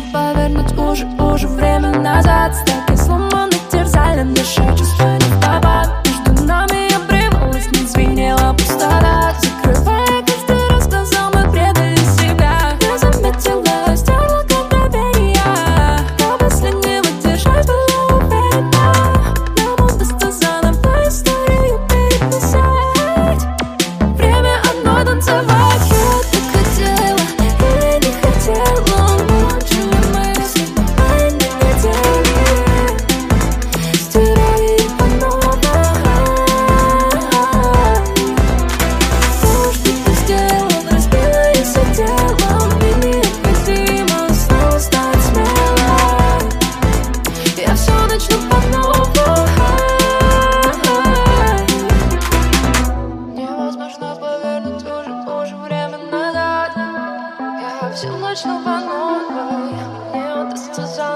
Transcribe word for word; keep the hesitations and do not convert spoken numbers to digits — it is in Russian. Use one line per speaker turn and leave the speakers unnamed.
нужно повернуть уже, уже время назад. Стаки сломаны, терзали души, чувства не в попад. Между нами обрывалась, не звенела пустота. Закрывая каждый раз глаза, мы предали себя. Я заметила, стерла как доверие. До последнего держать была уверена. Нам удастся заново историю переписать. Время одной танцевать. Все начну по новой, мне удастся